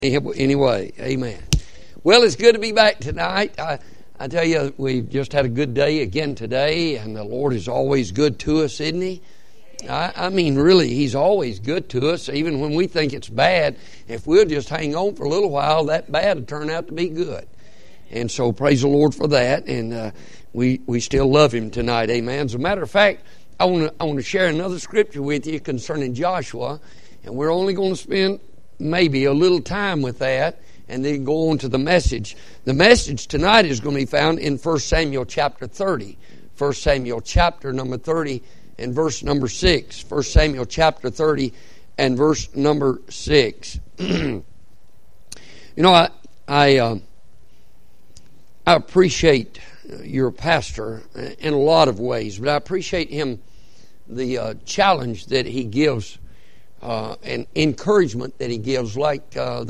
Anyway, amen. Well, it's good to be back tonight. I tell you, we've just had a good day again today, and the Lord is always good to us, isn't He? I mean, really, He's always good to us, even when we think it's bad. If we'll just hang on for a little while, that bad will turn out to be good. And so, praise the Lord for that, and we still love Him tonight, amen. As a matter of fact, I want to share another scripture with you concerning Joshua, and we're only going to spend maybe a little time with that and then go on to the message. The message tonight is going to be found in 1 Samuel chapter 30. 1 Samuel chapter number 30 and verse number 6. 1 Samuel chapter 30 and verse number 6. You know, I appreciate your pastor in a lot of ways, but I appreciate him, the challenge that he gives and encouragement that he gives, like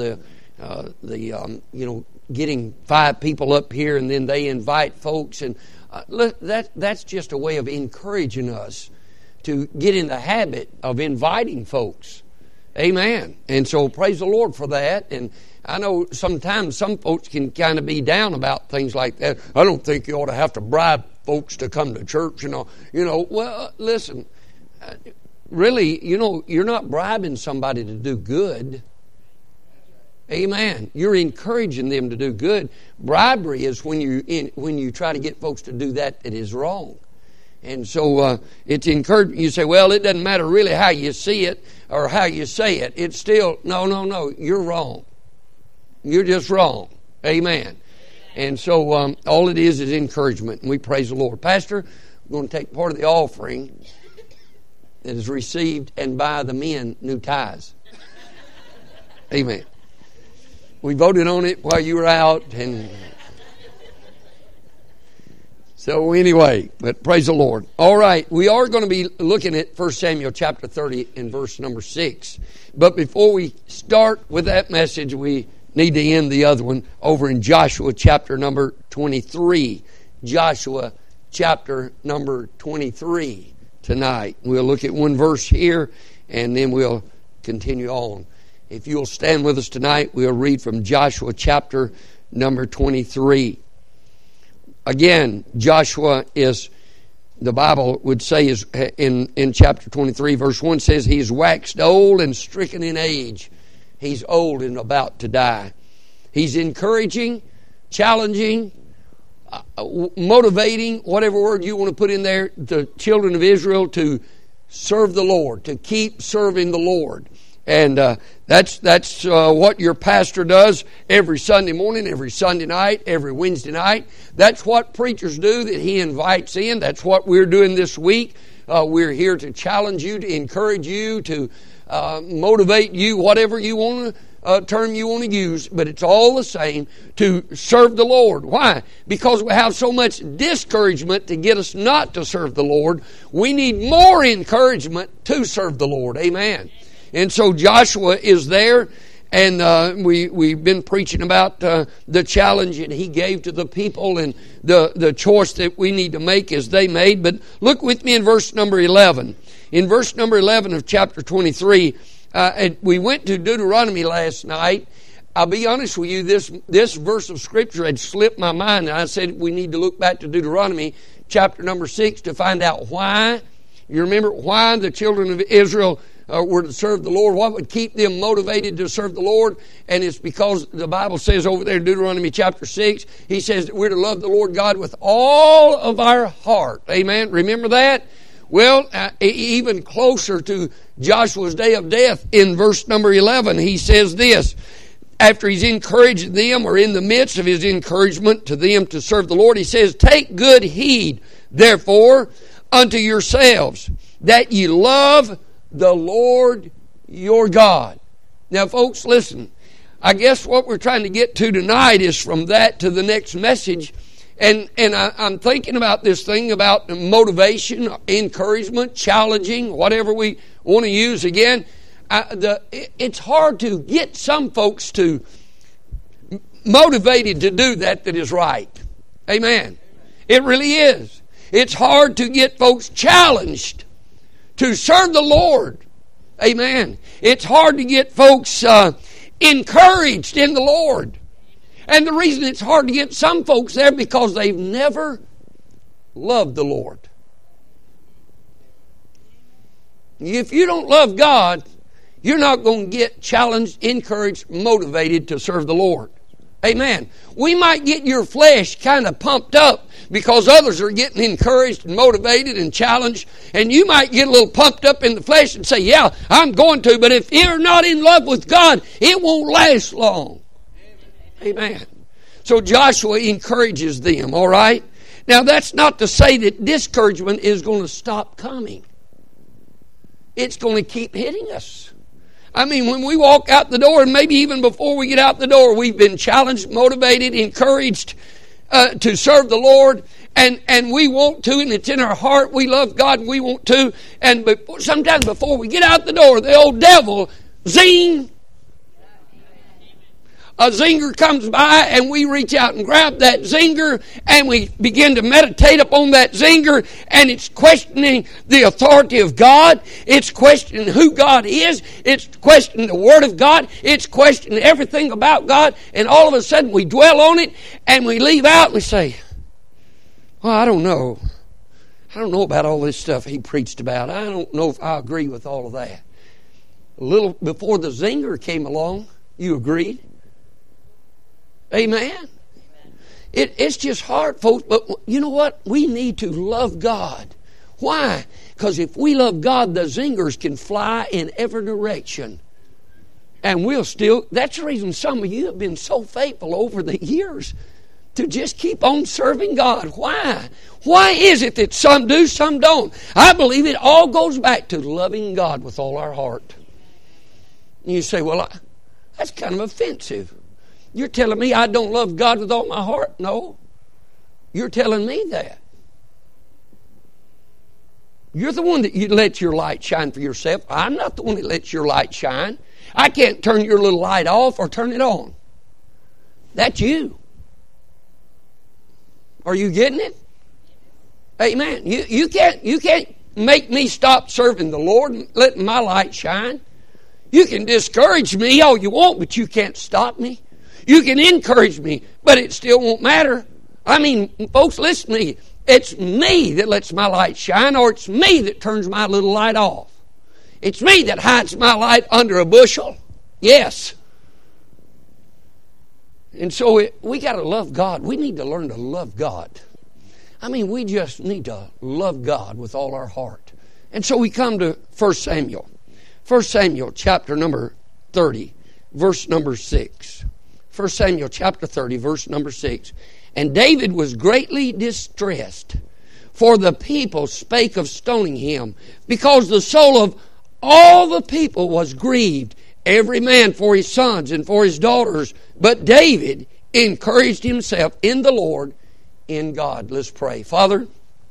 getting 5 people up here and then they invite folks, and that's just a way of encouraging us to get in the habit of inviting folks. Amen. And so praise the Lord for that. And I know sometimes some folks can kind of be down about things like that. I don't think you ought to have to bribe folks to come to church. Well, listen. Really, you're not bribing somebody to do good. Amen. You're encouraging them to do good. Bribery is when you try to get folks to do that is wrong. And so it's encouraging. You say, well, it doesn't matter really how you see it or how you say it. It's still, no, you're wrong. You're just wrong. Amen. And so all it is encouragement, and we praise the Lord. Pastor, we're going to take part of the offering that is received and buy the men new ties. Amen. We voted on it while you were out, and so anyway, but praise the Lord. All right, we are going to be looking at 1 Samuel chapter 30 and verse number 6. But before we start with that message, we need to end the other one over in Joshua chapter number 23. Joshua chapter number 23. Tonight. We'll look at one verse here and then we'll continue on. If you'll stand with us tonight, we'll read from Joshua chapter number 23. Again, Joshua is, the Bible would say, is in chapter 23, verse 1 says, he is waxed old and stricken in age. He's old and about to die. He's encouraging, challenging, motivating, whatever word you want to put in there, the children of Israel to serve the Lord, to keep serving the Lord. And that's what your pastor does every Sunday morning, every Sunday night, every Wednesday night. That's what preachers do that he invites in. That's what we're doing this week. We're here to challenge you, to encourage you, to motivate you, whatever you want to term you want to use, but it's all the same, to serve the Lord. Why? Because we have so much discouragement to get us not to serve the Lord. We need more encouragement to serve the Lord. Amen. And so Joshua is there, and we've been preaching about the challenge that he gave to the people and the choice that we need to make as they made. But look with me in verse number 11. In verse number 11 of chapter 23, we went to Deuteronomy last night. I'll be honest with you, this verse of Scripture had slipped my mind, and I said we need to look back to Deuteronomy chapter number 6 to find out why. You remember why the children of Israel were to serve the Lord? What would keep them motivated to serve the Lord? And it's because the Bible says over there in Deuteronomy chapter 6, he says that we're to love the Lord God with all of our heart. Amen. Remember that? Well, even closer to Joshua's day of death, in verse number 11, he says this. After he's encouraged them, or in the midst of his encouragement to them to serve the Lord, he says, take good heed, therefore, unto yourselves, that ye love the Lord your God. Now, folks, listen. I guess what we're trying to get to tonight is from that to the next message. And I'm thinking about this thing about motivation, encouragement, challenging, whatever we want to use. Again, it's hard to get some folks to motivated to do that is right. Amen. It really is. It's hard to get folks challenged to serve the Lord. Amen. It's hard to get folks encouraged in the Lord. And the reason it's hard to get some folks there because they've never loved the Lord. If you don't love God, you're not going to get challenged, encouraged, motivated to serve the Lord. Amen. We might get your flesh kind of pumped up because others are getting encouraged and motivated and challenged. And you might get a little pumped up in the flesh and say, yeah, I'm going to. But if you're not in love with God, it won't last long. Amen. So Joshua encourages them, all right? Now that's not to say that discouragement is going to stop coming. It's going to keep hitting us. I mean, when we walk out the door, and maybe even before we get out the door, we've been challenged, motivated, encouraged to serve the Lord, and we want to, and it's in our heart. We love God, and we want to. And sometimes before we get out the door, the old devil, zing, a zinger comes by, and we reach out and grab that zinger, and we begin to meditate upon that zinger, and it's questioning the authority of God. It's questioning who God is. It's questioning the Word of God. It's questioning everything about God, and all of a sudden we dwell on it, and we leave out, and we say, well, I don't know. I don't know about all this stuff he preached about. I don't know if I agree with all of that. A little before the zinger came along, you agreed. Amen. It's just hard, folks, but you know what? We need to love God. Why? Because if we love God, the zingers can fly in every direction. And we'll still, that's the reason some of you have been so faithful over the years to just keep on serving God. Why? Why is it that some do, some don't? I believe it all goes back to loving God with all our heart. And you say, well, that's kind of offensive. You're telling me I don't love God with all my heart? No. You're telling me that. You're the one that you let your light shine for yourself. I'm not the one that lets your light shine. I can't turn your little light off or turn it on. That's you. Are you getting it? Amen. You can't make me stop serving the Lord and letting my light shine. You can discourage me all you want, but you can't stop me. You can encourage me, but it still won't matter. I mean, folks, listen to me. It's me that lets my light shine, or it's me that turns my little light off. It's me that hides my light under a bushel. Yes. And so we got to love God. We need to learn to love God. I mean, we just need to love God with all our heart. And so we come to 1 Samuel. 1 Samuel chapter number 30, verse number 6. 1 Samuel chapter 30, verse number 6. And David was greatly distressed, for the people spake of stoning him, because the soul of all the people was grieved, every man for his sons and for his daughters. But David encouraged himself in the Lord, in God. Let's pray. Father,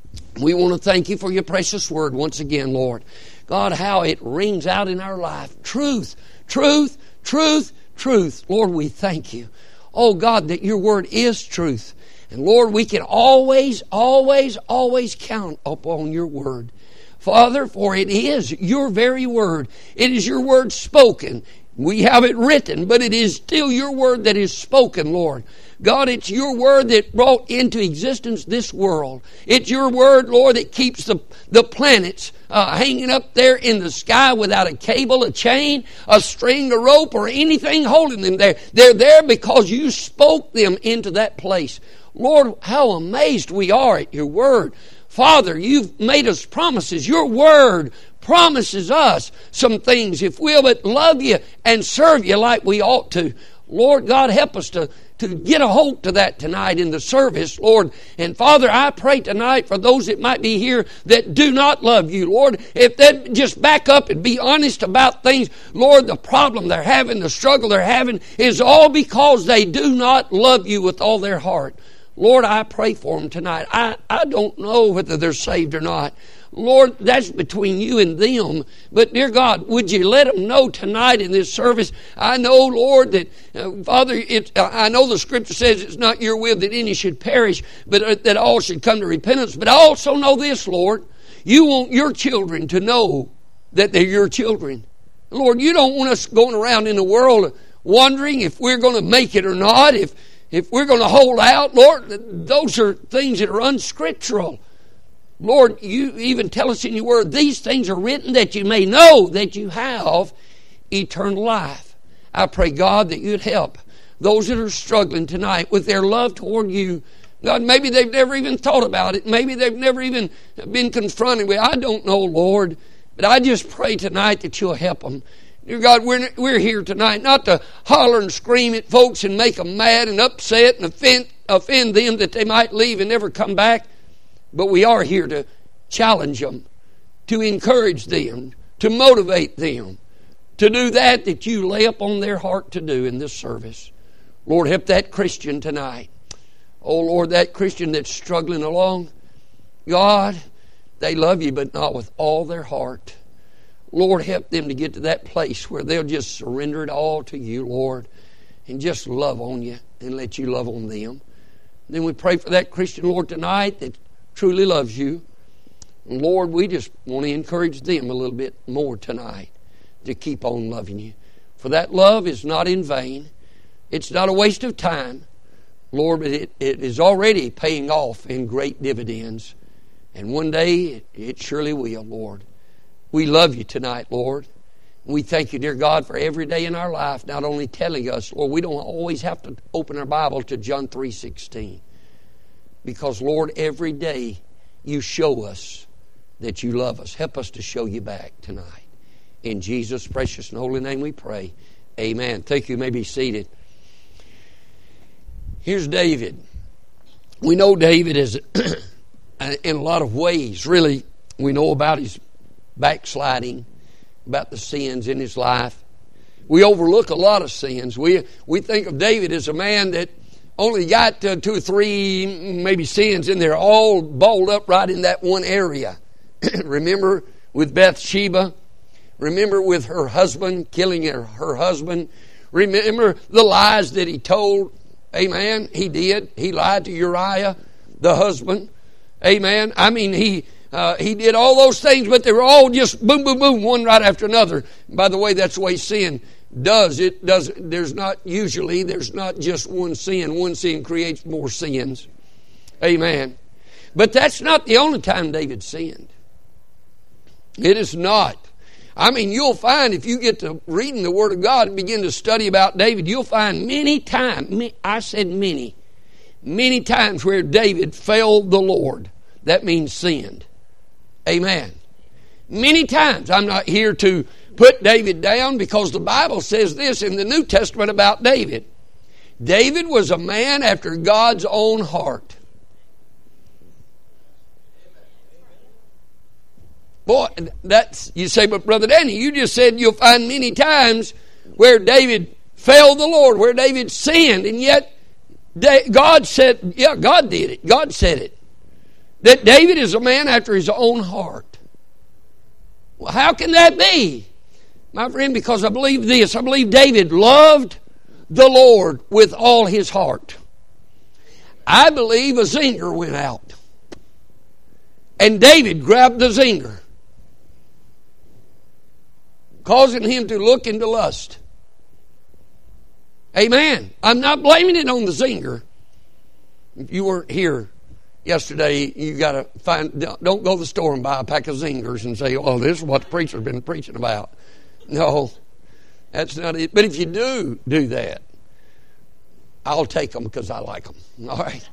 we want to thank you for your precious word once again, Lord. God, how it rings out in our life. Truth, truth, truth, truth. Lord, we thank you. Oh God, that your word is truth. And Lord, we can always, always, always count upon your word. Father, for it is your very word. It is your word spoken. We have it written, but it is still your word that is spoken, Lord. God, it's your word that brought into existence this world. It's your word, Lord, that keeps the planets hanging up there in the sky without a cable, a chain, a string, a rope, or anything holding them there. They're there because you spoke them into that place. Lord, how amazed we are at your word. Father, you've made us promises. Your word promises us some things if we'll but love you and serve you like we ought to. Lord God, help us to get a hold to that tonight in the service, Lord. And Father, I pray tonight for those that might be here that do not love you, Lord. If they just back up and be honest about things, Lord, the problem they're having, the struggle they're having is all because they do not love you with all their heart. Lord, I pray for them tonight. I don't know whether they're saved or not. Lord, that's between you and them. But dear God, would you let them know tonight in this service? I know, Lord, that, Father, I know the Scripture says it's not your will that any should perish, but that all should come to repentance. But I also know this, Lord. You want your children to know that they're your children. Lord, you don't want us going around in the world wondering if we're going to make it or not, if we're going to hold out, Lord, those are things that are unscriptural. Lord, you even tell us in your word, these things are written that you may know that you have eternal life. I pray, God, that you'd help those that are struggling tonight with their love toward you. God, maybe they've never even thought about it. Maybe they've never even been confronted with it. I don't know, Lord. But I just pray tonight that you'll help them. Dear God, we're here tonight not to holler and scream at folks and make them mad and upset and offend them that they might leave and never come back. But we are here to challenge them, to encourage them, to motivate them, to do that you lay up on their heart to do in this service. Lord, help that Christian tonight. Oh, Lord, that Christian that's struggling along. God, they love you, but not with all their heart. Lord, help them to get to that place where they'll just surrender it all to you, Lord, and just love on you and let you love on them. Then we pray for that Christian, Lord, tonight that truly loves you. And Lord, we just want to encourage them a little bit more tonight to keep on loving you. For that love is not in vain. It's not a waste of time. Lord, but it is already paying off in great dividends. And one day it surely will, Lord. We love you tonight, Lord. We thank you, dear God, for every day in our life, not only telling us, Lord, we don't always have to open our Bible to John 3:16. Because, Lord, every day you show us that you love us. Help us to show you back tonight. In Jesus' precious and holy name we pray. Amen. Thank you. You may be seated. Here's David. We know David is, in a lot of ways, really, we know about his backsliding, about the sins in his life. We overlook a lot of sins. We think of David as a man that only got 2 or 3 maybe sins in there, all balled up right in that one area. Remember with Bathsheba? Remember with her husband, killing her husband? Remember the lies that he told? Amen. He did. He lied to Uriah, the husband. Amen. I mean, he did all those things, but they were all just boom, boom, boom, one right after another. By the way, that's the way sin does. There's not just one sin. One sin creates more sins. Amen. But that's not the only time David sinned. It is not. I mean, you'll find if you get to reading the Word of God and begin to study about David, you'll find many times, I said many times where David failed the Lord. That means sinned. Amen. Many times. I'm not here to put David down because the Bible says this in the New Testament about David. David was a man after God's own heart. Boy, you say, but Brother Danny, you just said you'll find many times where David failed the Lord, where David sinned, and yet God said, yeah, God did it. God said it. That David is a man after his own heart. Well, how can that be? My friend, because I believe this. I believe David loved the Lord with all his heart. I believe a zinger went out. And David grabbed the zinger, causing him to look into lust. Amen. I'm not blaming it on the zinger. If you weren't here yesterday, you got to don't go to the store and buy a pack of zingers and say, oh, this is what the preacher's been preaching about. No, that's not it. But if you do that, I'll take them because I like them. All right.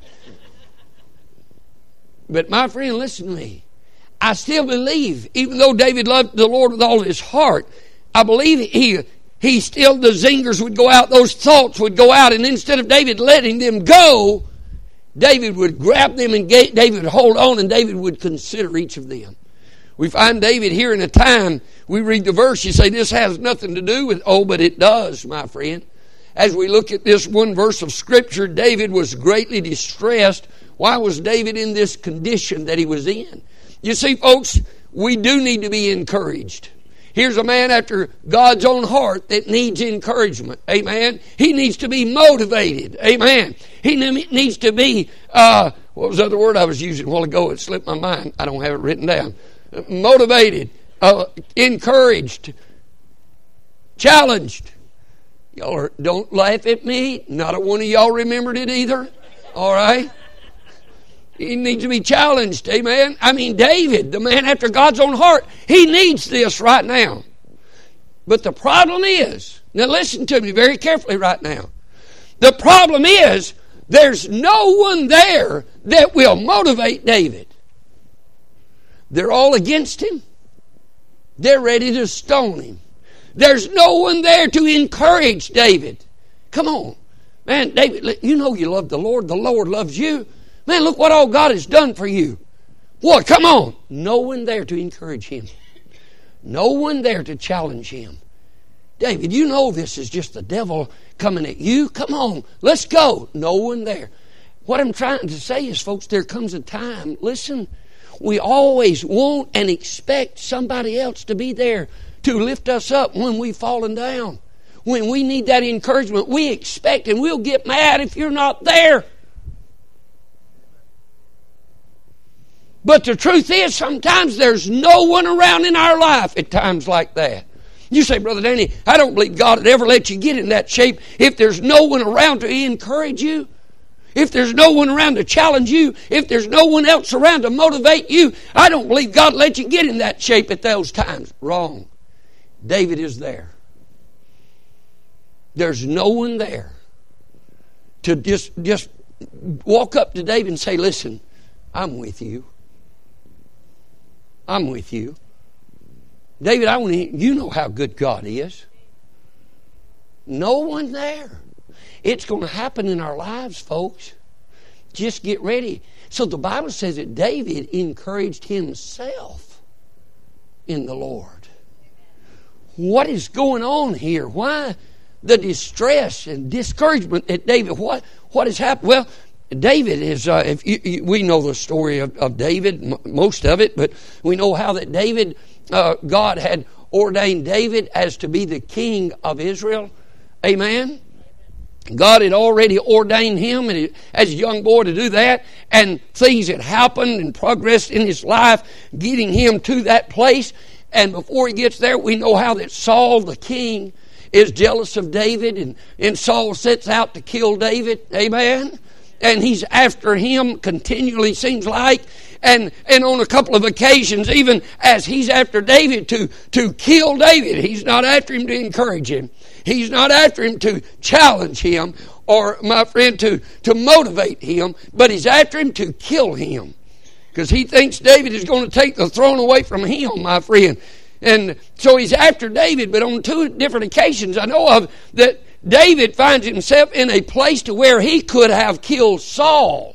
But my friend, listen to me. I still believe, even though David loved the Lord with all his heart, I believe he still, the zingers would go out, those thoughts would go out, and instead of David letting them go, David would grab them and David would hold on, and David would consider each of them. We find David here in a time, we read the verse, you say this has nothing to do with, but it does, my friend. As we look at this one verse of Scripture, David was greatly distressed. Why was David in this condition that he was in? You see, folks, we do need to be encouraged. Here's a man after God's own heart that needs encouragement. Amen. He needs to be motivated. Amen. He needs to be, what was the other word I was using a while ago? It slipped my mind. I don't have it written down. Motivated, encouraged, challenged. Don't laugh at me. Not a one of y'all remembered it either. All right? He needs to be challenged. Amen? I mean, David, the man after God's own heart, he needs this right now. But the problem is, now listen to me very carefully right now. The problem is, there's no one there that will motivate David. They're all against him. They're ready to stone him. There's no one there to encourage David. Come on. Man, David, you know you love the Lord. The Lord loves you. Man, look what all God has done for you. What? Come on. No one there to encourage him. No one there to challenge him. David, you know this is just the devil coming at you. Come on. Let's go. No one there. What I'm trying to say is, folks, there comes a time, listen, we always want and expect somebody else to be there to lift us up when we've fallen down. When we need that encouragement, we expect, and we'll get mad if you're not there. But the truth is, sometimes there's no one around in our life at times like that. You say, Brother Danny, I don't believe God would ever let you get in that shape if there's no one around to encourage you. If there's no one around to challenge you, if there's no one else around to motivate you, I don't believe God will let you get in that shape at those times. Wrong. David is there. There's no one there to just walk up to David and say, listen, I'm with you. I'm with you. David, you know how good God is. No one there. It's going to happen in our lives, folks. Just get ready. So the Bible says that David encouraged himself in the Lord. What is going on here? Why the distress and discouragement that David, what has happened? Well, David is, we know the story of David, most of it, but we know how that David, God had ordained David as to be the king of Israel. Amen? God had already ordained him as a young boy to do that, and things had happened and progressed in his life, getting him to that place. And before he gets there, we know how that Saul, the king, is jealous of David, and Saul sets out to kill David. Amen? And he's after him continually, seems like. And on a couple of occasions, even as he's after David to kill David, he's not after him to encourage him. He's not after him to challenge him or, my friend, to motivate him, but he's after him to kill him. Because he thinks David is going to take the throne away from him, my friend. And so he's after David, but on two different occasions I know of that David finds himself in a place to where he could have killed Saul.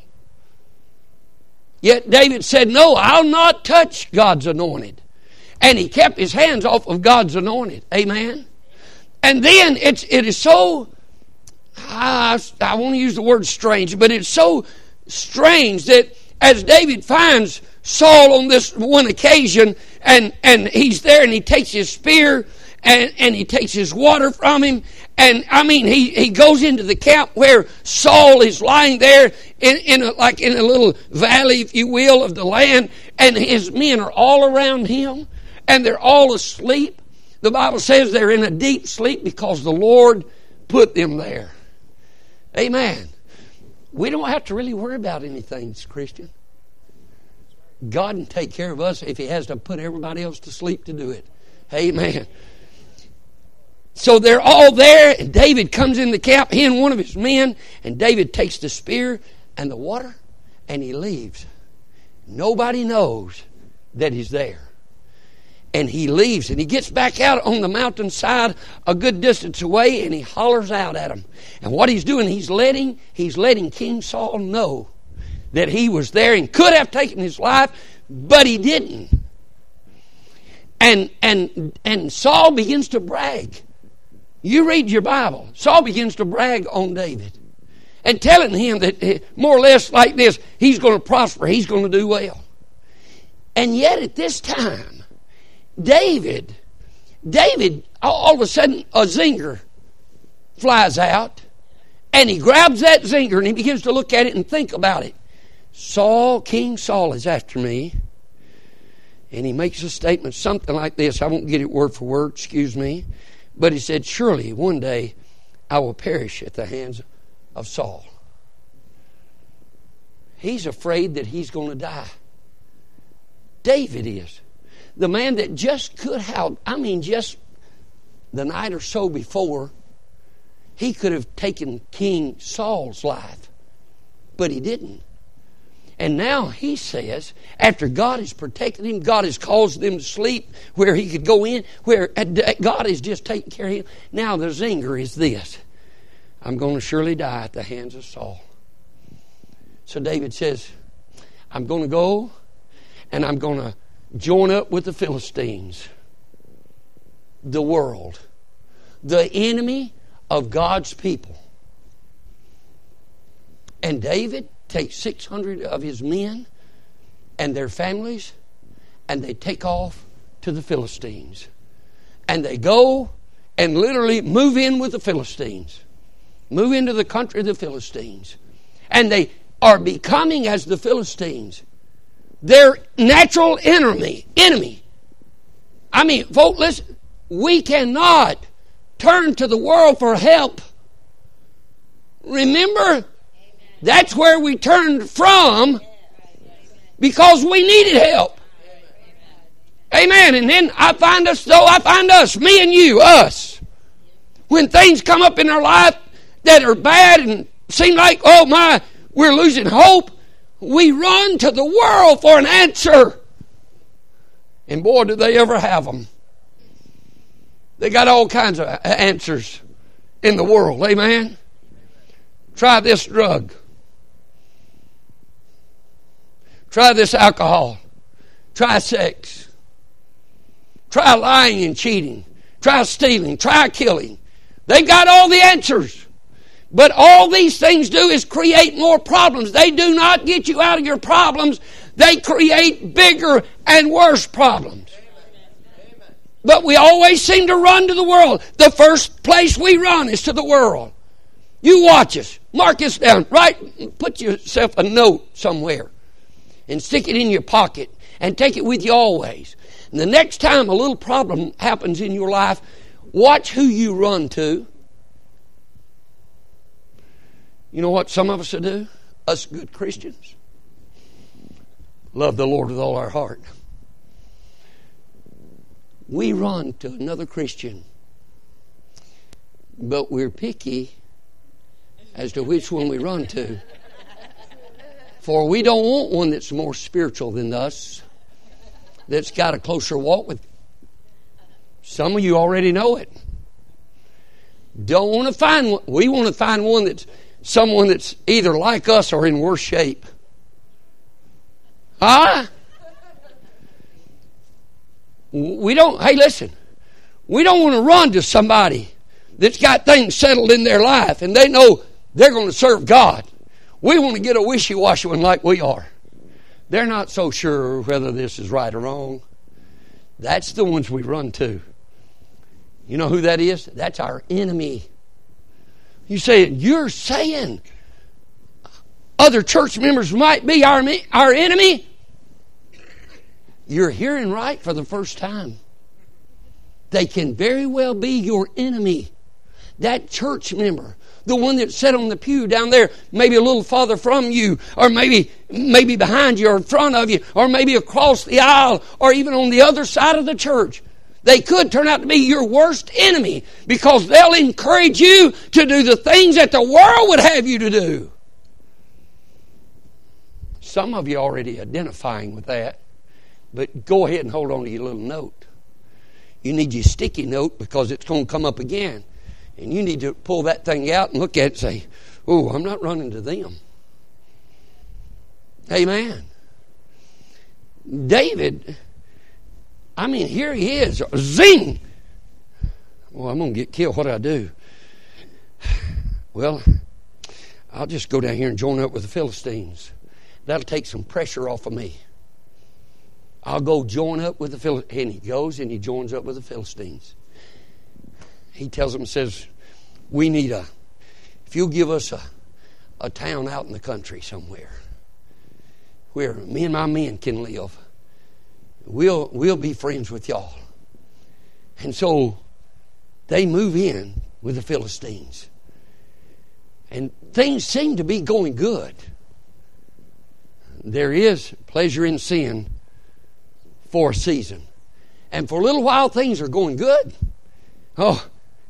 Yet David said, no, I'll not touch God's anointed. And he kept his hands off of God's anointed. Amen? And then it is so, I want to use the word strange, but it's so strange that as David finds Saul on this one occasion, and he's there and he takes his spear and he takes his water from him, and I mean he goes into the camp where Saul is lying there in a little valley, if you will, of the land, and his men are all around him and they're all asleep. The Bible says they're in a deep sleep because the Lord put them there. Amen. We don't have to really worry about anything, Christian. God can take care of us if He has to put everybody else to sleep to do it. Amen. So they're all there, and David comes in the camp, he and one of his men, and David takes the spear and the water, and he leaves. Nobody knows that he's there. And he leaves, and he gets back out on the mountainside a good distance away, and he hollers out at him. And what he's doing, he's letting King Saul know that he was there and could have taken his life, but he didn't. And Saul begins to brag. You read your Bible. Saul begins to brag on David and telling him that more or less like this, he's going to prosper, he's going to do well. And yet at this time, David, all of a sudden, a zinger flies out, and he grabs that zinger and he begins to look at it and think about it. King Saul is after me. And he makes a statement, something like this. I won't get it word for word, excuse me. But he said, surely one day I will perish at the hands of Saul. He's afraid that he's going to die. David is. The man that just could have, just the night or so before, he could have taken King Saul's life. But he didn't. And now he says, after God has protected him, God has caused him to sleep where he could go in, where God has just taken care of him. Now the zinger is this: I'm going to surely die at the hands of Saul. So David says, I'm going to go and I'm going to join up with the Philistines, the world, the enemy of God's people. And David takes 600 of his men and their families, and they take off to the Philistines. And they go and literally move in with the Philistines. Move into the country of the Philistines. And they are becoming, as the Philistines, their natural enemy. Folks, listen, we cannot turn to the world for help. Remember, that's where we turned from because we needed help. Amen. And then I find us, me and you, us. When things come up in our life that are bad and seem like, oh my, we're losing hope, we run to the world for an answer. And boy, do they ever have them. They got all kinds of answers in the world. Amen. Try this drug. Try this alcohol. Try sex. Try lying and cheating. Try stealing. Try killing. They've got all the answers. But all these things do is create more problems. They do not get you out of your problems. They create bigger and worse problems. But we always seem to run to the world. The first place we run is to the world. You watch us. Mark this down. Put yourself a note somewhere and stick it in your pocket and take it with you always. And the next time a little problem happens in your life, watch who you run to. You know what some of us will do? Us good Christians. Love the Lord with all our heart. We run to another Christian, but we're picky as to which one we run to. For we don't want one that's more spiritual than us, that's got a closer walk with. Some of you already know it. Don't want to find one. We want to find one that's someone that's either like us or in worse shape. Hey, listen. We don't want to run to somebody that's got things settled in their life and they know they're going to serve God. We want to get a wishy-washy one like we are. They're not so sure whether this is right or wrong. That's the ones we run to. You know who that is? That's our enemy. You say, you're saying other church members might be our enemy? You're hearing right for the first time. They can very well be your enemy. That church member, the one that sat on the pew down there, maybe a little farther from you, or maybe behind you or in front of you, or maybe across the aisle, or even on the other side of the church. They could turn out to be your worst enemy because they'll encourage you to do the things that the world would have you to do. Some of you are already identifying with that, but go ahead and hold on to your little note. You need your sticky note because it's going to come up again. And you need to pull that thing out and look at it and say, oh, I'm not running to them. Amen. David, here he is. Zing! Well, I'm going to get killed. What do I do? Well, I'll just go down here and join up with the Philistines. That'll take some pressure off of me. I'll go join up with the Philistines. And he goes and he joins up with the Philistines. He tells them, says, we need if you'll give us a town out in the country somewhere where me and my men can live, we'll be friends with y'all. And so they move in with the Philistines. And things seem to be going good. There is pleasure in sin for a season. And for a little while, things are going good. Oh,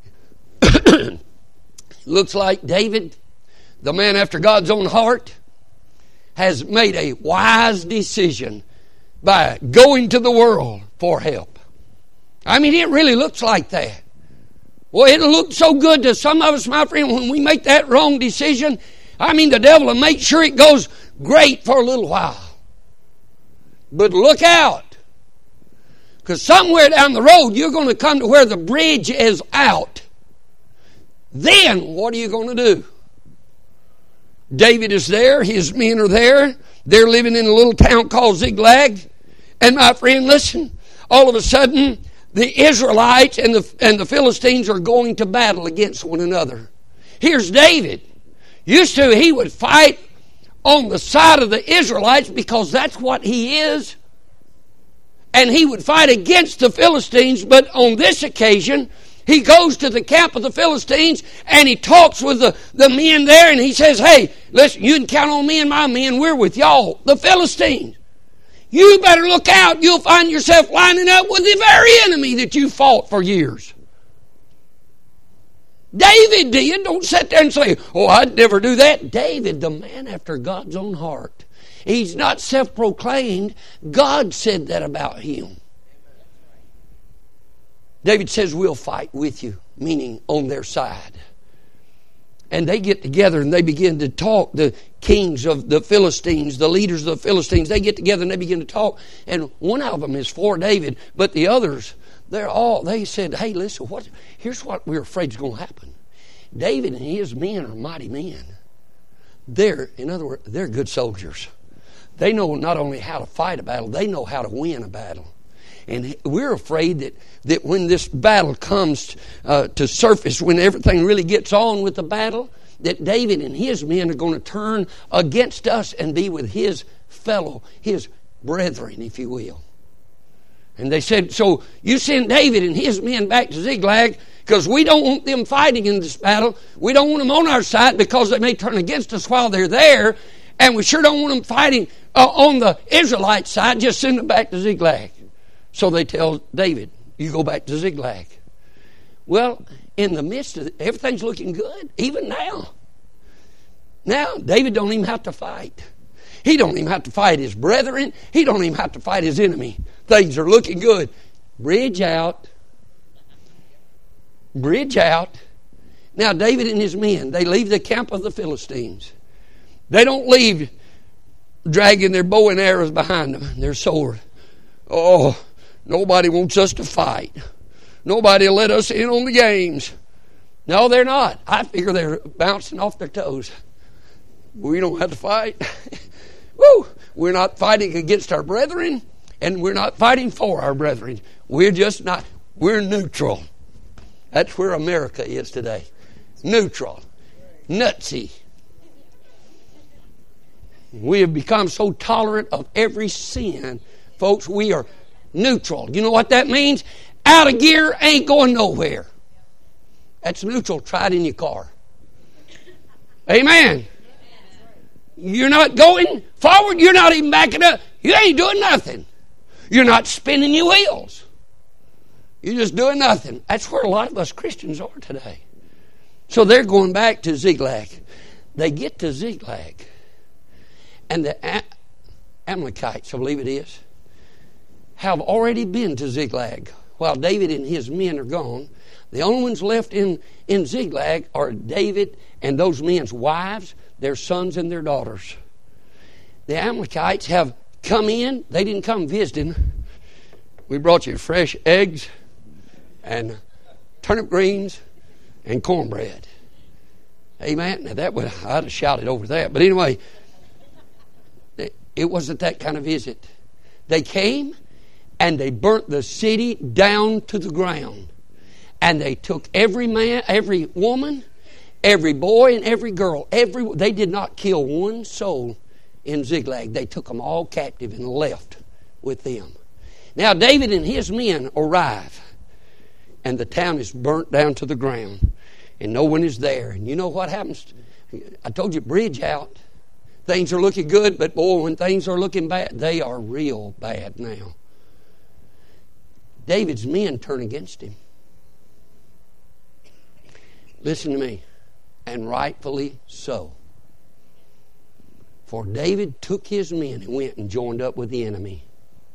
looks like David, the man after God's own heart, has made a wise decision by going to the world for help. I mean, it really looks like that. Well, it'll look so good to some of us, my friend, when we make that wrong decision. I mean, the devil will make sure it goes great for a little while. But look out. Because somewhere down the road, you're going to come to where the bridge is out. Then, what are you going to do? David is there. His men are there. They're living in a little town called Ziklag. And my friend, listen. All of a sudden, the Israelites and the Philistines are going to battle against one another. Here's David. Used to, he would fight on the side of the Israelites because that's what he is. And he would fight against the Philistines. But on this occasion, he goes to the camp of the Philistines and he talks with the men there and he says, hey, listen, you can count on me and my men. We're with y'all, the Philistines. You better look out. You'll find yourself lining up with the very enemy that you fought for years. David did. Don't sit there and say, oh, I'd never do that. David, the man after God's own heart. He's not self-proclaimed. God said that about him. David says, we'll fight with you, meaning on their side. And they get together and they begin to talk. The kings of the Philistines, the leaders of the Philistines, they get together and they begin to talk. And one of them is for David, but the others, they said, hey, listen, here's what we're afraid is going to happen. David and his men are mighty men. In other words, they're good soldiers. They know not only how to fight a battle, they know how to win a battle. And we're afraid that when this battle comes to surface, when everything really gets on with the battle, that David and his men are going to turn against us and be with his brethren, if you will. And they said, so you send David and his men back to Ziklag because we don't want them fighting in this battle. We don't want them on our side because they may turn against us while they're there. And we sure don't want them fighting on the Israelite side. Just send them back to Ziklag. So they tell David, you go back to Ziklag. Well, in the midst of it, everything's looking good, even now. Now, David don't even have to fight. He don't even have to fight his brethren. He don't even have to fight his enemy. Things are looking good. Bridge out. Bridge out. Now, David and his men, they leave the camp of the Philistines. They don't leave dragging their bow and arrows behind them, their sword. Oh, nobody wants us to fight. Nobody will let us in on the games. No, they're not. I figure they're bouncing off their toes. We don't have to fight. Woo! We're not fighting against our brethren, and we're not fighting for our brethren. We're neutral. That's where America is today. Neutral. Nutsy. We have become so tolerant of every sin. Folks, we are neutral. You know what that means? Out of gear, ain't going nowhere. That's neutral. Try it in your car. Amen. You're not going forward. You're not even backing up. You ain't doing nothing. You're not spinning your wheels. You're just doing nothing. That's where a lot of us Christians are today. So they're going back to Ziklag. They get to Ziklag. And the Amalekites, I believe it is, have already been to Ziklag. While David and his men are gone, the only ones left in Ziklag are David and those men's wives, their sons and their daughters. The Amalekites have come in. They didn't come visiting. We brought you fresh eggs and turnip greens and cornbread. Amen. Now I'd have shouted over that. But anyway, it wasn't that kind of visit. They came and they burnt the city down to the ground. And they took every man, every woman, every boy, and every girl. They did not kill one soul in Ziklag. They took them all captive and left with them. Now David and his men arrive. And the town is burnt down to the ground. And no one is there. And you know what happens? I told you, bridge out. Things are looking good, but boy, when things are looking bad, they are real bad now. David's men turn against him. Listen to me. And rightfully so. For David took his men and went and joined up with the enemy.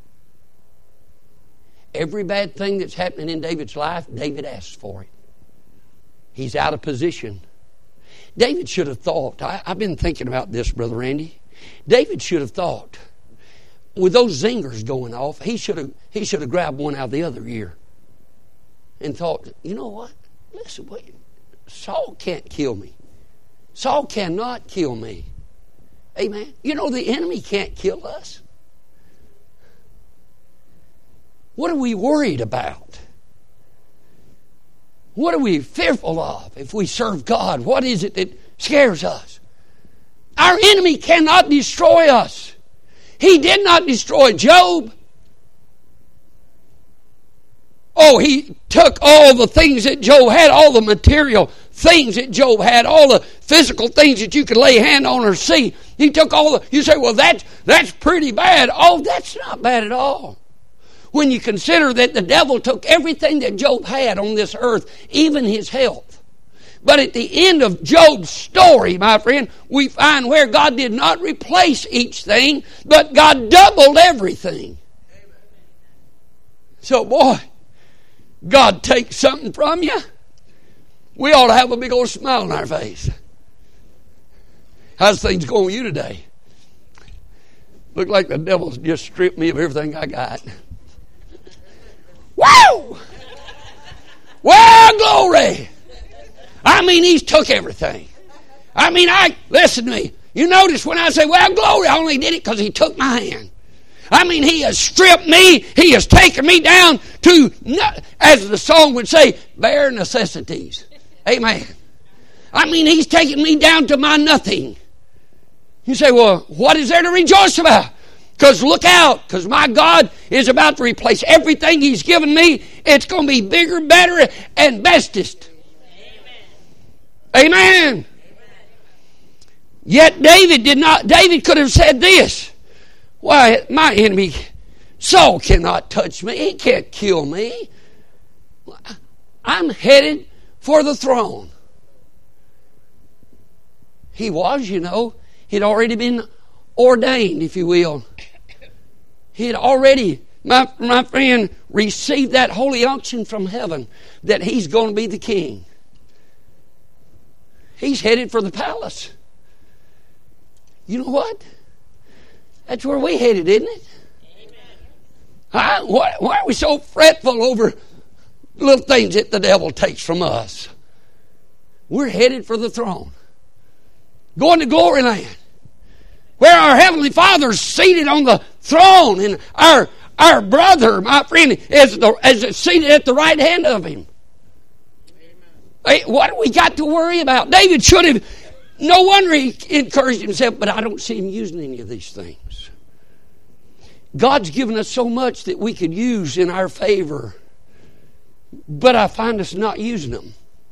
Every bad thing that's happening in David's life, David asked for it. He's out of position. David should have thought, I've been thinking about this, Brother Randy. David should have thought, with those zingers going off, he should have grabbed one out of the other ear and thought, you know what? Listen, wait. Saul can't kill me. Saul cannot kill me. Amen. You know the enemy can't kill us. What are we worried about? What are we fearful of if we serve God? What is it that scares us? Our enemy cannot destroy us. He did not destroy Job. Oh, he took all the things that Job had, all the material things that Job had, all the physical things that you could lay hand on or see. He took all the, you say, well, that's pretty bad. Oh, that's not bad at all. When you consider that the devil took everything that Job had on this earth, even his health. But at the end of Job's story, my friend, we find where God did not replace each thing, but God doubled everything. So, boy, God takes something from you, we ought to have a big old smile on our face. How's things going with you today? Look like the devil's just stripped me of everything I got. Woo! Well, glory! I mean, he's took everything. I mean, listen to me. You notice when I say, well, glory, I only did it because he took my hand. I mean, he has stripped me. He has taken me down to, as the song would say, bare necessities. Amen. I mean, he's taken me down to my nothing. You say, well, what is there to rejoice about? Because look out, because my God is about to replace everything he's given me. It's going to be bigger, better, and bestest. Amen. Amen. Yet David could have said this. Why, my enemy, Saul cannot touch me. He can't kill me. I'm headed for the throne. He was, he'd already been ordained, if you will. He had already, my friend, received that holy unction from heaven that he's going to be the king. He's headed for the palace. You know what? That's where we headed, isn't it? Amen. Why are we so fretful over little things that the devil takes from us? We're headed for the throne. Going to glory land. Where our Heavenly Father's seated on the throne, and our brother, my friend, is seated at the right hand of him. Hey, what do we got to worry about? David should have, no wonder he encouraged himself, but I don't see him using any of these things. God's given us so much that we could use in our favor, but I find us not using them.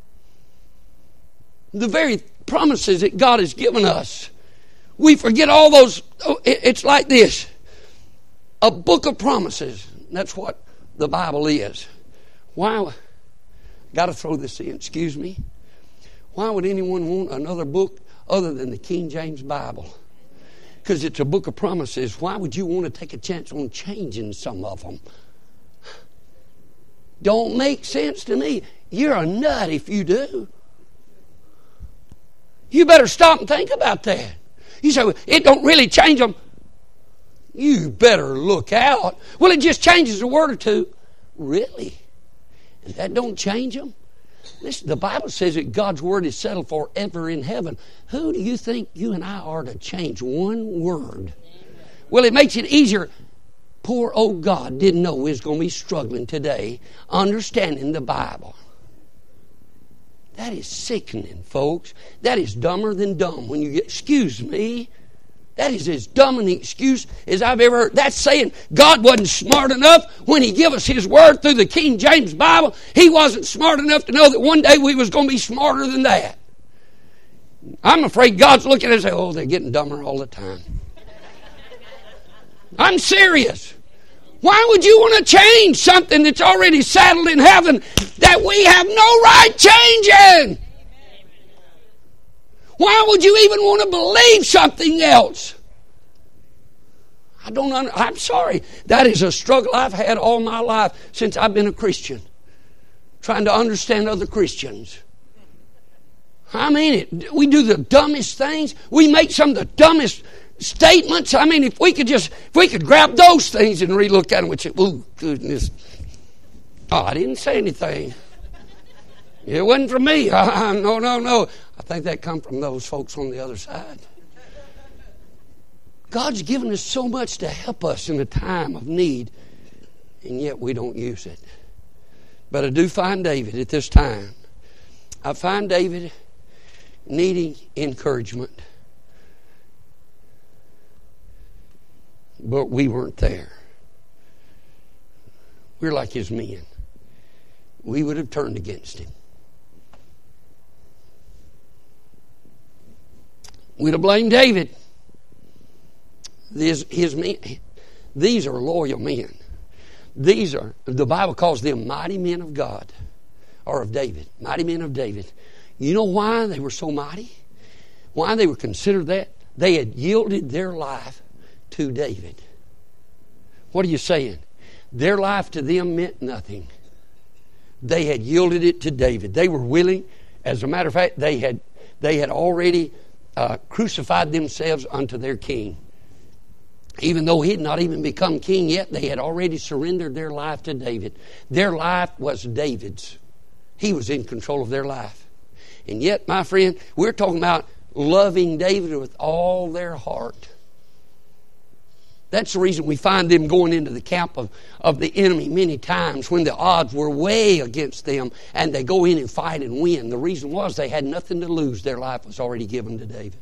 The very promises that God has given us, we forget all those. It's like this. A book of promises. That's what the Bible is. Why? Got to throw this in. Excuse me. Why would anyone want another book other than the King James Bible? Because it's a book of promises. Why would you want to take a chance on changing some of them? Don't make sense to me. You're a nut if you do. You better stop and think about that. You say, well, it don't really change them. You better look out. Well, it just changes a word or two. Really? And that don't change them? Listen, the Bible says that God's word is settled forever in heaven. Who do you think you and I are to change one word? Well, it makes it easier. Poor old God didn't know he was going to be struggling today understanding the Bible. That is sickening, folks. That is dumber than dumb. When you get, excuse me, that is as dumb an excuse as I've ever heard. That's saying God wasn't smart enough when he gave us his word through the King James Bible. He wasn't smart enough to know that one day we was going to be smarter than that. I'm afraid God's looking at us and saying, oh, they're getting dumber all the time. I'm serious. Why would you want to change something that's already settled in heaven that we have no right changing? Why would you even want to believe something else? I'm sorry. That is a struggle I've had all my life since I've been a Christian. Trying to understand other Christians. I mean, we do the dumbest things. We make some of the dumbest statements. I mean, if we could grab those things and relook at them, we'd say, oh, goodness. Oh, I didn't say anything. It wasn't from me. No. I think that come from those folks on the other side. God's given us so much to help us in a time of need, and yet we don't use it. But I do find David at this time. I find David needing encouragement. But we weren't there. We're like his men. We would have turned against him. We'd have blamed David. His men. These are loyal men. The Bible calls them mighty men of God, or of David. Mighty men of David. You know why they were so mighty? Why they were considered that? They had yielded their life to David. What are you saying? Their life to them meant nothing. They had yielded it to David. They were willing. As a matter of fact, they had already crucified themselves unto their king. Even though he had not even become king yet, they had already surrendered their life to David. Their life was David's. He was in control of their life. And yet, my friend, we're talking about loving David with all their heart. That's the reason we find them going into the camp of the enemy many times when the odds were way against them, and they go in and fight and win. The reason was they had nothing to lose. Their life was already given to David.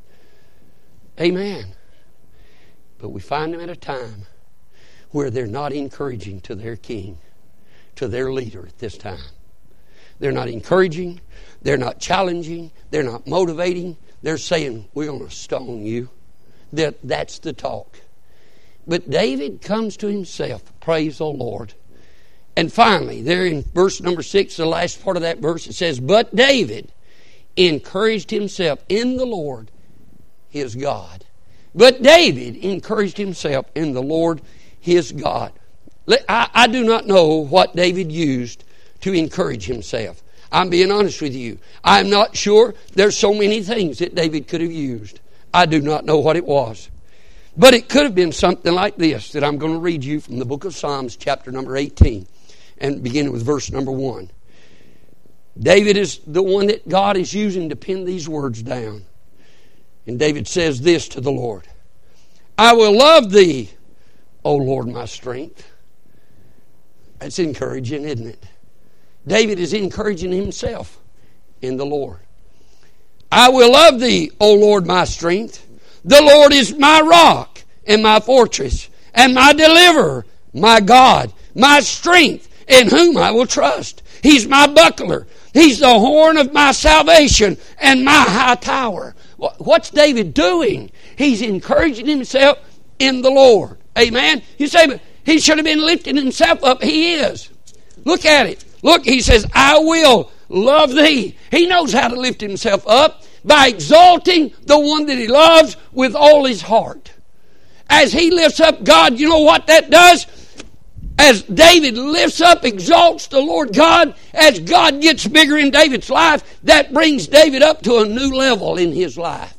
Amen. But we find them at a time where they're not encouraging to their king, to their leader at this time. They're not encouraging. They're not challenging. They're not motivating. They're saying, we're going to stone you. That's the talk. But David comes to himself. Praise the Lord. And finally, there in verse number 6, the last part of that verse, it says, but David encouraged himself in the Lord his God. But David encouraged himself in the Lord his God. I do not know what David used to encourage himself. I'm being honest with you. I'm not sure. There's so many things that David could have used. I do not know what it was. But it could have been something like this that I'm going to read you from the book of Psalms, chapter number 18, and beginning with verse number 1. David is the one that God is using to pin these words down. And David says this to the Lord: I will love thee, O Lord, my strength. That's encouraging, isn't it? David is encouraging himself in the Lord. I will love thee, O Lord, my strength. The Lord is my rock and my fortress and my deliverer, my God, my strength, in whom I will trust. He's my buckler. He's the horn of my salvation and my high tower. What's David doing? He's encouraging himself in the Lord. Amen? You say, but he should have been lifting himself up. He is. Look at it. Look, he says, I will love thee. He knows how to lift himself up by exalting the one that he loves with all his heart. As he lifts up God, you know what that does? As David lifts up, exalts the Lord God, as God gets bigger in David's life, that brings David up to a new level in his life.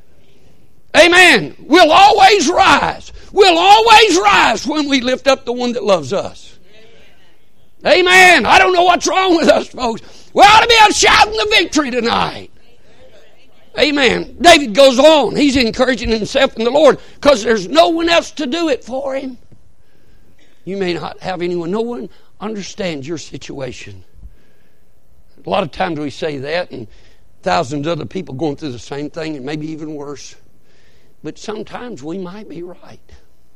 Amen. We'll always rise. We'll always rise when we lift up the one that loves us. Amen. I don't know what's wrong with us, folks. We ought to be out shouting the victory tonight. Amen. David goes on. He's encouraging himself in the Lord because there's no one else to do it for him. You may not have anyone. No one understands your situation. A lot of times we say that, and thousands of other people going through the same thing, and maybe even worse. But sometimes we might be right.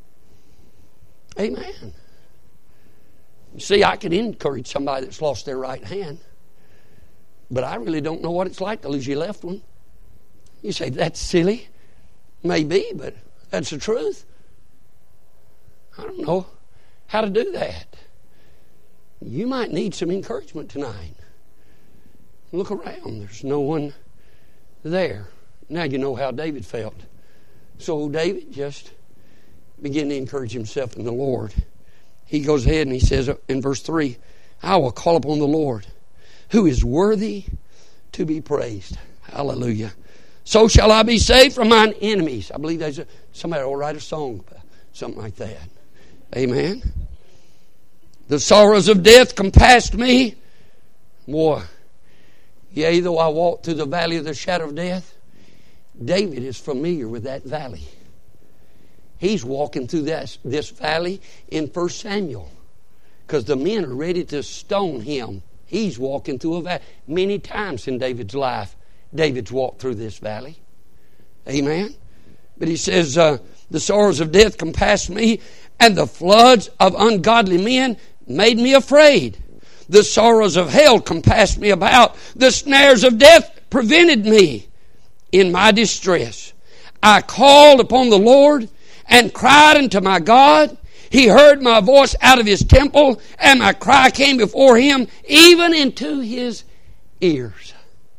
Amen. See, I can encourage somebody that's lost their right hand, but I really don't know what it's like to lose your left one. You say, that's silly. Maybe, but that's the truth. I don't know how to do that. You might need some encouragement tonight. Look around. There's no one there. Now you know how David felt. So David just began to encourage himself in the Lord. He goes ahead and he says in verse 3, I will call upon the Lord, who is worthy to be praised. Hallelujah. So shall I be saved from mine enemies. I believe there's somebody will write a song about something like that. Amen. The sorrows of death compassed me. Boy, yea, though I walk through the valley of the shadow of death. David is familiar with that valley. He's walking through this valley in 1 Samuel. Because the men are ready to stone him. He's walking through a valley. Many times in David's life, David's walked through this valley. Amen. But he says, the sorrows of death compassed me, and the floods of ungodly men made me afraid. The sorrows of hell compassed me about. The snares of death prevented me in my distress. I called upon the Lord and cried unto my God. He heard my voice out of his temple, and my cry came before him, even into his ears.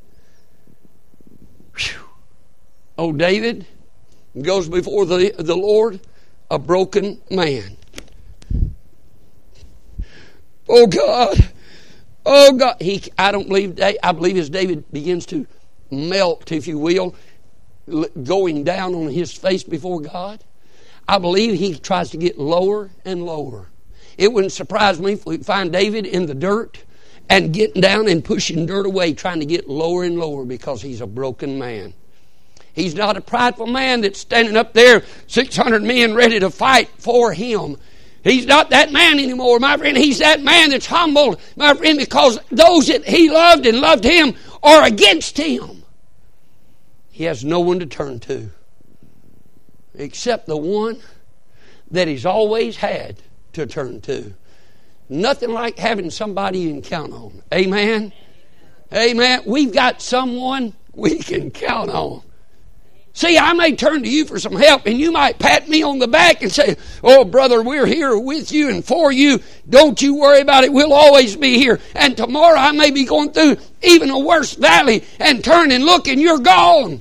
Whew. Oh, David goes before the Lord, a broken man. Oh, God. Oh, God. I believe as David begins to melt, if you will, going down on his face before God, I believe he tries to get lower and lower. It wouldn't surprise me if we find David in the dirt and getting down and pushing dirt away, trying to get lower and lower because he's a broken man. He's not a prideful man that's standing up there, 600 men ready to fight for him. He's not that man anymore, my friend. He's that man that's humbled, my friend, because those that he loved and loved him are against him. He has no one to turn to except the one that he's always had to turn to. Nothing like having somebody you can count on. Amen? Amen. We've got someone we can count on. See, I may turn to you for some help, and you might pat me on the back and say, oh, brother, we're here with you and for you. Don't you worry about it. We'll always be here. And tomorrow I may be going through even a worse valley and turn and look, and you're gone.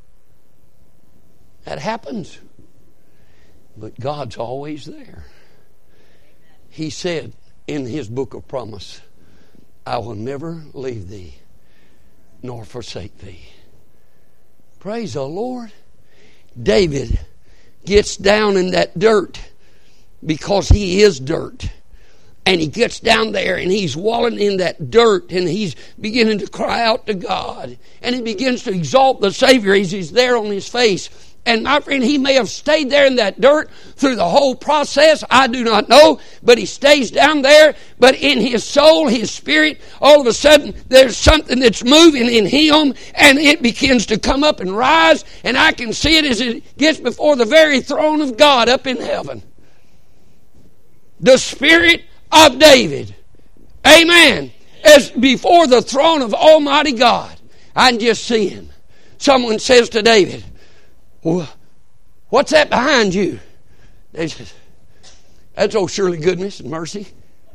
That happens. But God's always there. He said in his book of promise, I will never leave thee nor forsake thee. Praise the Lord. David gets down in that dirt because he is dirt. And he gets down there and he's wallowing in that dirt and he's beginning to cry out to God. And he begins to exalt the Savior as he's there on his face. And my friend, he may have stayed there in that dirt through the whole process. I do not know. But he stays down there. But in his soul, his spirit, all of a sudden, there's something that's moving in him. And it begins to come up and rise. And I can see it as it gets before the very throne of God up in heaven. The Spirit of David. Amen. As before the throne of Almighty God. I can just see him. Someone says to David, well, what's that behind you? They says, that's old surely goodness and mercy.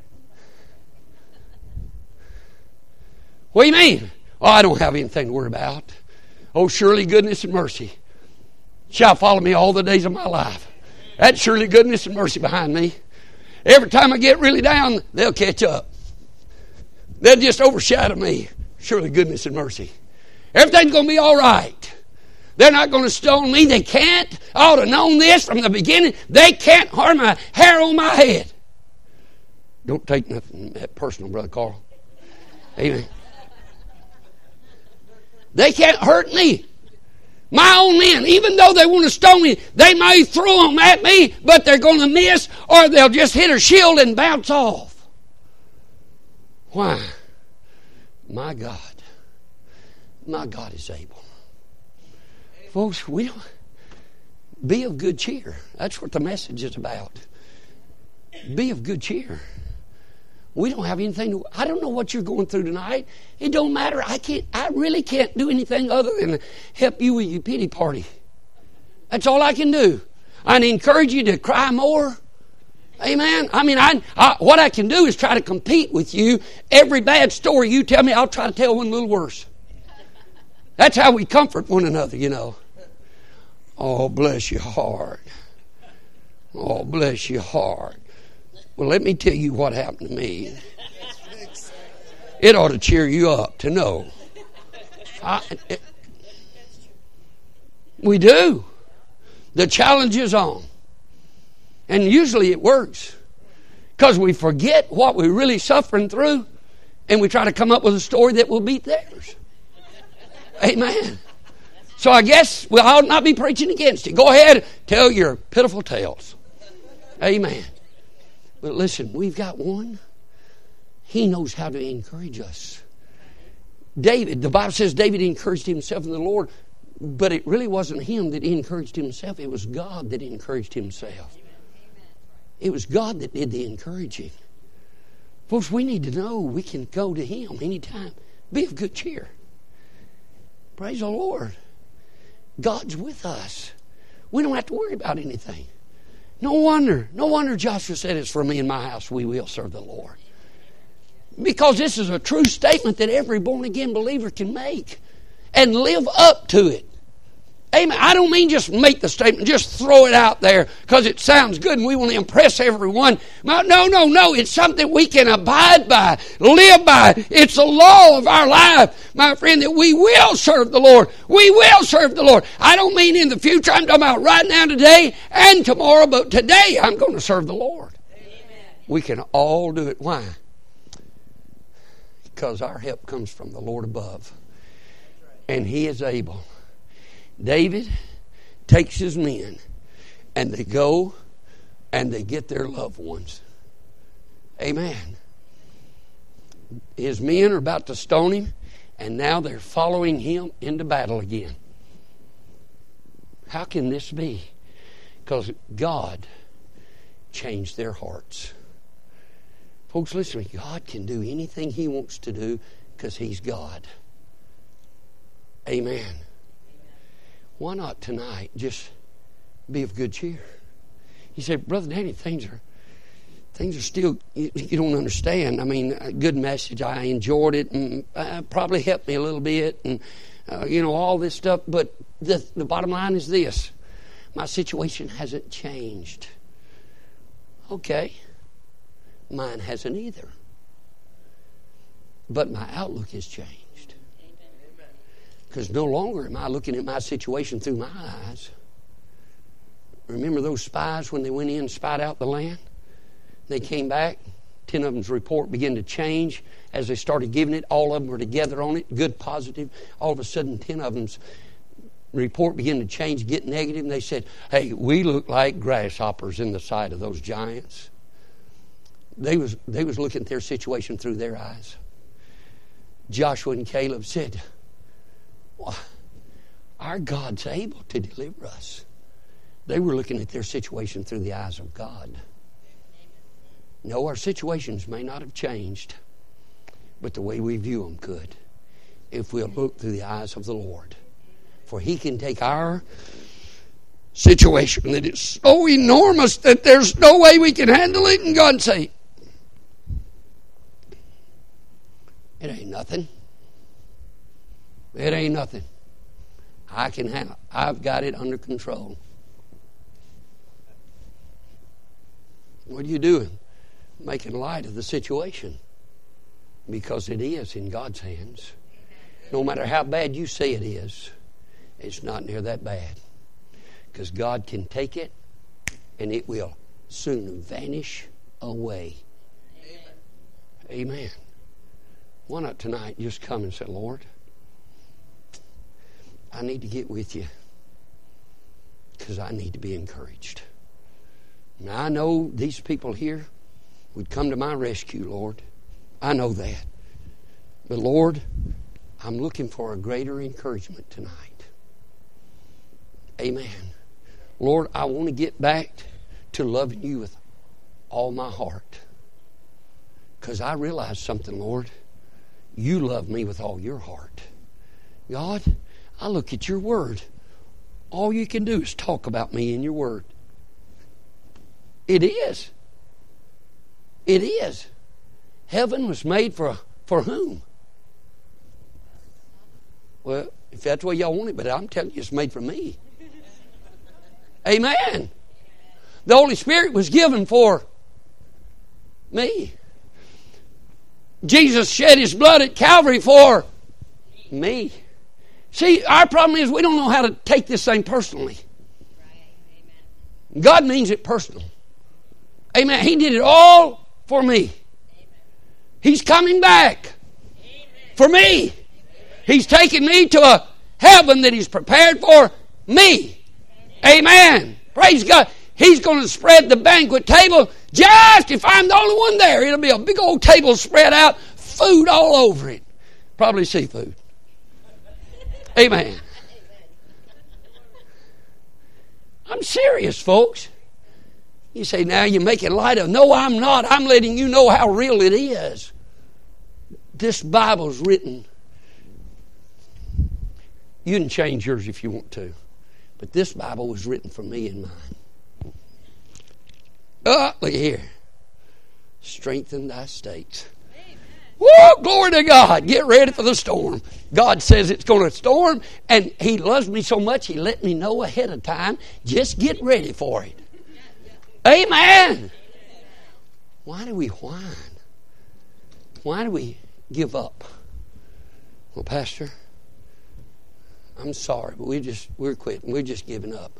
What do you mean? Oh, I don't have anything to worry about. Oh, surely goodness and mercy shall follow me all the days of my life. That's surely goodness and mercy behind me. Every time I get really down, they'll catch up. They'll just overshadow me. Surely goodness and mercy. Everything's going to be all right. They're not going to stone me. They can't. I ought to have known this from the beginning. They can't harm a hair on my head. Don't take nothing personal, Brother Carl. Amen. They can't hurt me. My own men, even though they want to stone me, they may throw them at me, but they're going to miss, or they'll just hit a shield and bounce off. Why? My God is able. Folks, we be of good cheer. That's what the message is about. Be of good cheer. We don't have anything I don't know what you're going through tonight. It don't matter. I really can't do anything other than help you with your pity party. That's all I can do. I encourage you to cry more. Amen. I mean, what I can do is try to compete with you. Every bad story you tell me, I'll try to tell one a little worse. That's how we comfort one another, you know. Oh, bless your heart. Oh, bless your heart. Well, let me tell you what happened to me. It ought to cheer you up to know. We do. The challenge is on. And usually it works. Because we forget what we're really suffering through, and we try to come up with a story that will beat theirs. Amen. So I guess I'll not be preaching against it. Go ahead, tell your pitiful tales. Amen. But listen, we've got one. He knows how to encourage us. David, the Bible says David encouraged himself in the Lord, but it really wasn't him that encouraged himself. It was God that encouraged himself. It was God that did the encouraging. Folks, we need to know we can go to Him anytime. Be of good cheer. Praise the Lord. God's with us. We don't have to worry about anything. No wonder Joshua said, it's for me and my house, we will serve the Lord. Because this is a true statement that every born-again believer can make and live up to it. Amen. I don't mean just make the statement, just throw it out there because it sounds good and we want to impress everyone. No. It's something we can abide by, live by. It's a law of our life, my friend, that we will serve the Lord. We will serve the Lord. I don't mean in the future. I'm talking about right now, today, and tomorrow. But today, I'm going to serve the Lord. Amen. We can all do it. Why? Because our help comes from the Lord above. And He is able. David takes his men and they go and they get their loved ones. Amen. His men are about to stone him and now they're following him into battle again. How can this be? Because God changed their hearts. Folks, listen, God can do anything He wants to do because He's God. Amen. Why not tonight just be of good cheer? You say, Brother Danny, things are still, you don't understand. I mean, a good message. I enjoyed it and probably helped me a little bit and, all this stuff. But the bottom line is this. My situation hasn't changed. Okay. Mine hasn't either. But my outlook has changed. Because no longer am I looking at my situation through my eyes. Remember those spies when they went in and spied out the land? They came back. 10 of them's report began to change as they started giving it. All of them were together on it, good, positive. All of a sudden, 10 of them's report began to change, get negative. And they said, hey, we look like grasshoppers in the sight of those giants. They was looking at their situation through their eyes. Joshua and Caleb said, well, our God's able to deliver us. They were looking at their situation through the eyes of God. No, our situations may not have changed, but the way we view them could, if we'll look through the eyes of the Lord. For He can take our situation that is so enormous that there's no way we can handle it, and God say, it ain't nothing. It ain't nothing. I can handle it. I've got it under control. What are you doing? Making light of the situation. Because it is in God's hands. No matter how bad you say it is, it's not near that bad. Because God can take it and it will soon vanish away. Amen. Amen. Why not tonight just come and say, Lord, I need to get with you because I need to be encouraged. Now, I know these people here would come to my rescue, Lord. I know that. But, Lord, I'm looking for a greater encouragement tonight. Amen. Lord, I want to get back to loving you with all my heart Because I realized something, Lord. You love me with all your heart. God, I look at your word. All you can do is talk about me in your word. It is. It is. Heaven was made for whom? Well, if that's the way y'all want it, but I'm telling you, it's made for me. Amen. The Holy Spirit was given for me. Jesus shed His blood at Calvary for me. See, our problem is we don't know how to take this thing personally. God means it personal. Amen. He did it all for me. He's coming back for me. He's taking me to a heaven that He's prepared for me. Amen. Praise God. He's going to spread the banquet table. Just if I'm the only one there, it'll be a big old table spread out, food all over it. Probably seafood. Amen. I'm serious, folks. You say, now you're making light of it. No, I'm not. I'm letting you know how real it is. This Bible's written. You can change yours if you want to. But this Bible was written for me and mine. Oh, look here. Strengthen thy stakes. Whoa, glory to God. Get ready for the storm. God says it's going to storm, and He loves me so much He let me know ahead of time. Just get ready for it. Amen. Why do we whine? Why do we give up? Well, Pastor, I'm sorry, but we're quitting. We're just giving up.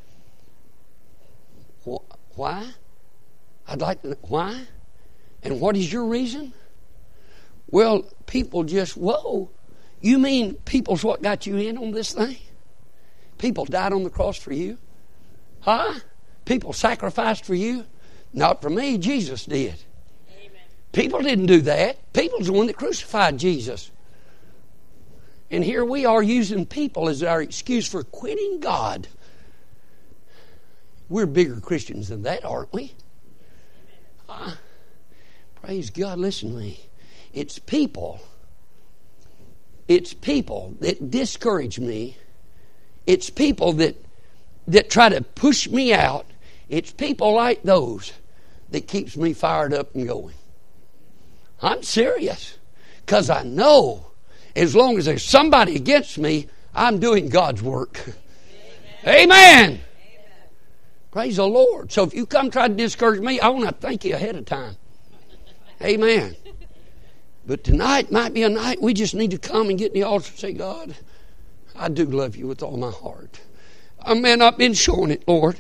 Why? I'd like to know. Why? And what is your reason? Well, people just, whoa. You mean people's what got you in on this thing? People died on the cross for you? Huh? People sacrificed for you? Not for me, Jesus did. Amen. People didn't do that. People's the one that crucified Jesus. And here we are using people as our excuse for quitting God. We're bigger Christians than that, aren't we? Praise God, listen to me. It's people that discourage me. It's people that try to push me out. It's people like those that keeps me fired up and going. I'm serious. Because I know as long as there's somebody against me, I'm doing God's work. Amen. Amen. Praise the Lord. So if you come try to discourage me, I want to thank you ahead of time. Amen. But tonight might be a night we just need to come and get in the altar and say, God, I do love you with all my heart. I may not been showing it, Lord,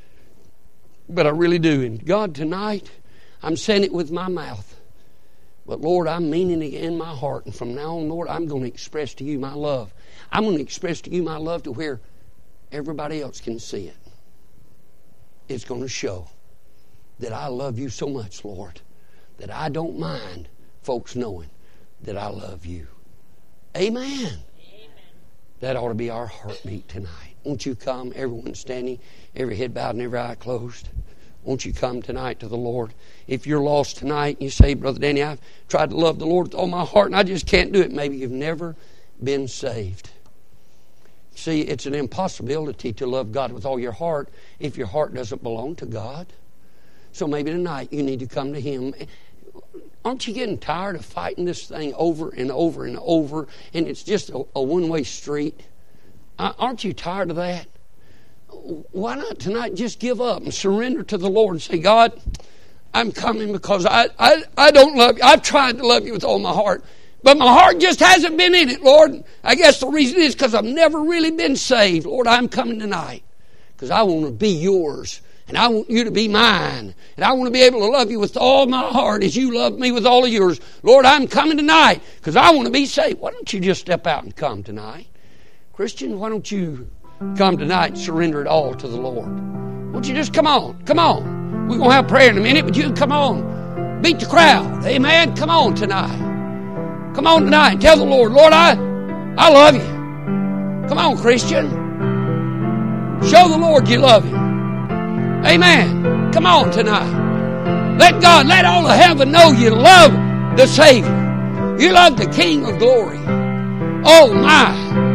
but I really do. And God, tonight, I'm saying it with my mouth. But Lord, I'm meaning it in my heart. And from now on, Lord, I'm going to express to you my love. I'm going to express to you my love to where everybody else can see it. It's going to show that I love you so much, Lord, that I don't mind folks knowing that I love you. Amen. Amen. That ought to be our heartbeat tonight. Won't you come, everyone standing, every head bowed and every eye closed? Won't you come tonight to the Lord? If you're lost tonight and you say, Brother Danny, I've tried to love the Lord with all my heart and I just can't do it. Maybe you've never been saved. See, it's an impossibility to love God with all your heart if your heart doesn't belong to God. So maybe tonight you need to come to Him. Aren't you getting tired of fighting this thing over and over and over, and it's just a one-way street? Aren't you tired of that? Why not tonight just give up and surrender to the Lord and say, God, I'm coming because I don't love you. I've tried to love you with all my heart, but my heart just hasn't been in it, Lord. I guess the reason is because I've never really been saved. Lord, I'm coming tonight because I want to be yours. And I want you to be mine. And I want to be able to love you with all my heart as you love me with all of yours. Lord, I'm coming tonight because I want to be saved. Why don't you just step out and come tonight? Christian, why don't you come tonight and surrender it all to the Lord? Won't you just come on? Come on. We're going to have prayer in a minute, but you come on. Beat the crowd. Amen. Come on tonight. Come on tonight and tell the Lord, Lord, I love you. Come on, Christian. Show the Lord you love Him. Amen. Come on tonight. Let all of heaven know you love the Savior. You love the King of glory. Oh my.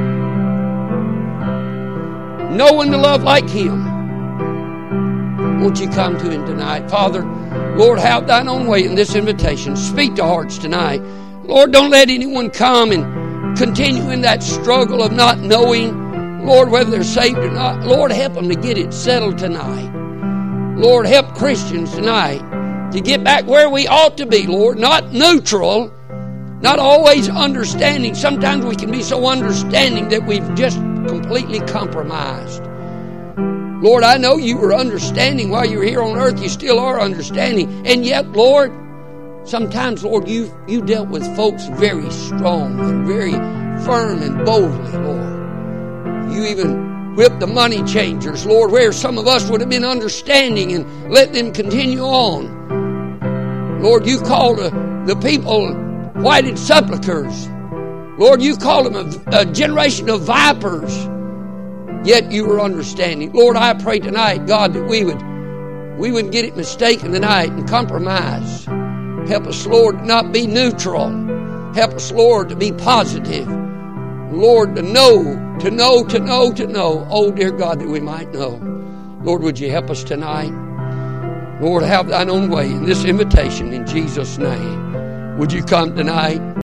No one to love like Him. Won't you come to Him tonight? Father, Lord, have thine own way in this invitation. Speak to hearts tonight. Lord, don't let anyone come and continue in that struggle of not knowing, Lord, whether they're saved or not. Lord, help them to get it settled tonight. Lord, help Christians tonight to get back where we ought to be, Lord. Not neutral, not always understanding. Sometimes we can be so understanding that we've just completely compromised. Lord, I know you were understanding while you were here on earth. You still are understanding. And yet, Lord, sometimes, Lord, you dealt with folks very strong and very firm and boldly, Lord. You even whipped the money changers, Lord, where some of us would have been understanding and let them continue on. Lord, you called the people whited sepulchres. Lord, you called them a generation of vipers. Yet you were understanding. Lord, I pray tonight, God, that we would get it mistaken tonight and compromise. Help us, Lord, to not be neutral. Help us, Lord, to be positive. Lord, to know. Oh, dear God, that we might know. Lord, would you help us tonight? Lord, have thine own way in this invitation in Jesus' name. Would you come tonight?